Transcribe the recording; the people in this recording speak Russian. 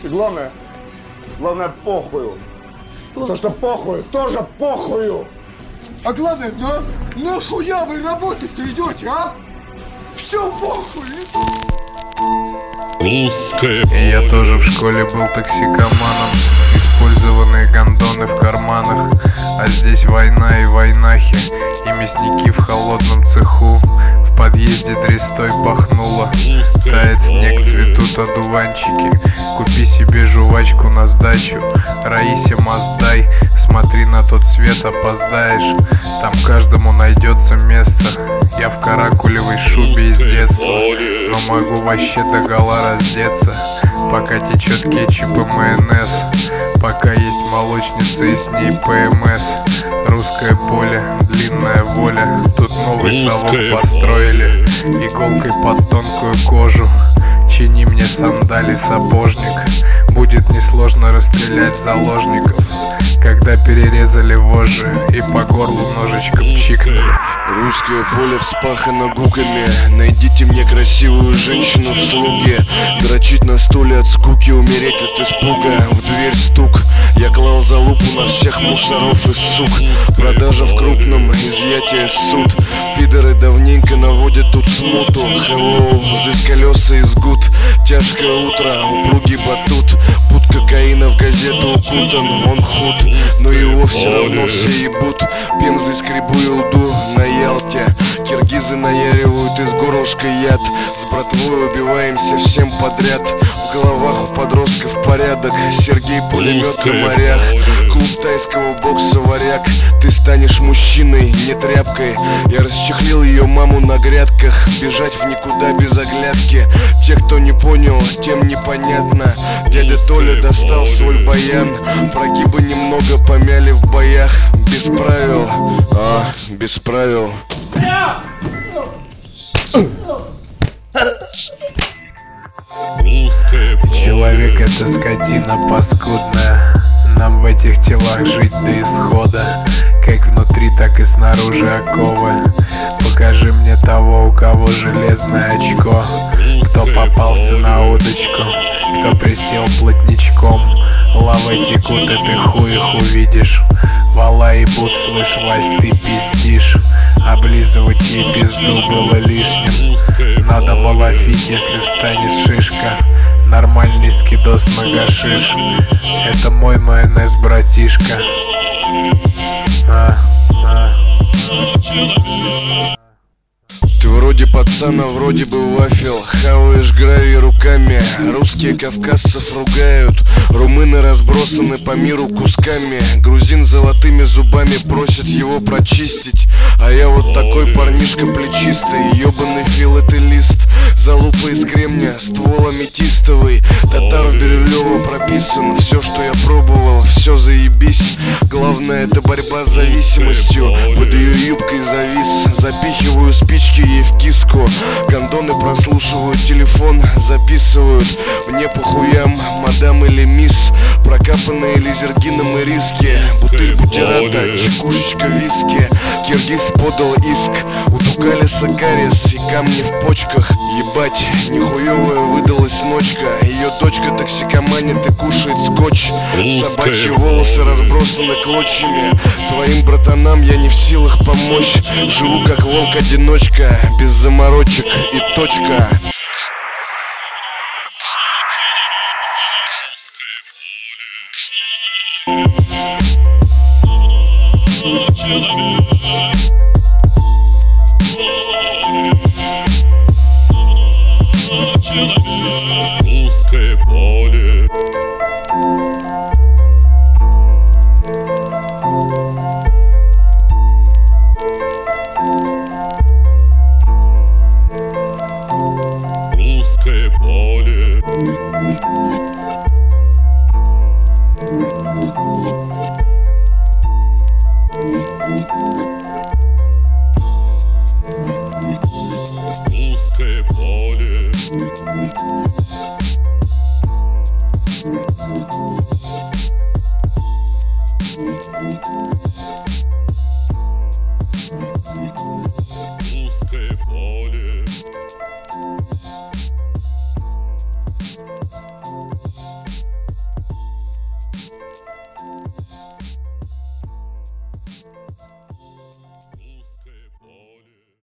И главное похую. То, что похую, тоже похую. А главное, нахуя вы работать-то идете, а? Все похуй. Я тоже в школе был токсикоманом. Использованные гондоны в карманах. А здесь война и войнахи. И мясники в холодном цеху. В подъезде дрестой пахнуло. Тает снег, цветут одуванчики. Купи себе жвачку на сдачу. Раисе Маздай. Смотри на тот свет, опоздаешь. Там каждому найдется место. Я в каракулевой шубе из детства, но могу вообще догола раздеться. Пока течет кетчуп и майонез, пока есть молочница и с ней ПМС. Русское поле, длинная воля. Тут новый совок построили иголкой под тонкую кожу. Чини мне сандали, сапожник. Будет несложно расстрелять заложников, когда перерезали вожжи и по горлу ножичком чикнули. Русское поле вспахано гуками. Найдите мне красивую женщину в слуге. Дрочить на стуле от скуки, умереть от испуга. В дверь стук. Я клал залупу на всех мусоров и сук. Продажа в крупном, изъятие суд. Пидоры давненько наводят тут смуту. Hello, здесь колеса из гуд. Тяжкое утро, упругий батут. Пуд кокаина в газету укутан. Он худ, но его все равно все ебут. Пемзой скребу елду на Ялте. Киргизы наяривают из горлышка яд. С братвой убиваемся всем подряд. В головах у подростков порядок. Сергей пулемет на морях. Клуб тайского бокса варяг. Ты станешь мужчиной, не тряпкой. Я расчехлил ее маму на грядках. Бежать в никуда без оглядки. Те, кто не понял, тем непонятно. Дядя Толя достал свой баян. Прогибы немного помяли в боях. Без правил, без правил. Человек — это скотина паскудная. Нам в этих телах жить до исхода. Как внутри, так и снаружи оковы. Покажи мне того, у кого железное очко. Кто попался на удочку, кто присел плотничком. Лавы текут, и ты хуй их увидишь. Вала ебут, слышь, Вась, ты пиздишь. Облизывать ей пизду было лишним. Надо балафить, если встанет шишка. Нормальный скидос на гашиш. Это мой майонез, братишка. Ты вроде пацан, а вроде бы вафел. Хаваешь гравий руками. Русские кавказцев ругают. Румыны разбросаны по миру кусками. Грузин золотыми зубами просит его прочистить. А я вот такой парнишка плечистый. Ёбаный филателист. Залупа из кремня, ствол аметистовый. Татар Бирюлева прописан. Все, что я пробовал, все заебись. Главное, это борьба с зависимостью. Под ее юбкой завис. Запихиваю спички ей в киску. Гондоны прослушивают телефон, записывают. Мне похуям, мадам или мисс. Прокапанные лизергином и риски. Бутыль бутерата, чекушечка виски. Киргиз подал иск. У Тугалиса кариес и камни в почках. Ебать, нихуевая выдалась ночка. Ее дочка токсикоманит и кушает скотч. Собачьи волосы разбросаны клочьями. Твоим братанам я не в силах помочь. Живу как волк-одиночка, без заморочек и точка. Русское поле.